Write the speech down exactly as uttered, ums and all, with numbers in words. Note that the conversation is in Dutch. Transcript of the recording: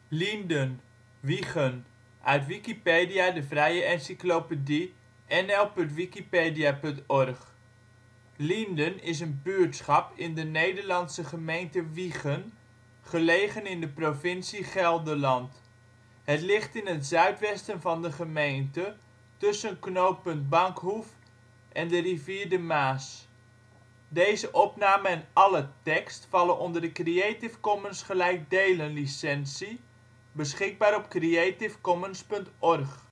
Lienden, Wijchen, uit Wikipedia, de vrije encyclopedie. N L punt wikipedia punt org. Lienden is een buurtschap in de Nederlandse gemeente Wijchen, gelegen in de provincie Gelderland. Het ligt in het zuidwesten van de gemeente, tussen knooppunt Bankhoef en de rivier de Maas. Plaatsen in de gemeente Lienden Dorpen: Bilthoven · De Bilt · Groenekan · Hollandsche Rading · Maartensdijk · Westbroek Gehuchten: Achterwetering · Achttienhoven · De Ruif · Jannendorp · Moorst · Musschendorp · Oud-Wijk · Berghem · Lienden is een buurtschap in de Nederlandse gemeente Wijchen, gelegen in de provincie Gelderland. Het ligt in het zuidwesten van de gemeente, tussen knooppunt Bankhoef en de rivier de Maas. Deze opname en alle tekst vallen onder de Creative Commons punt org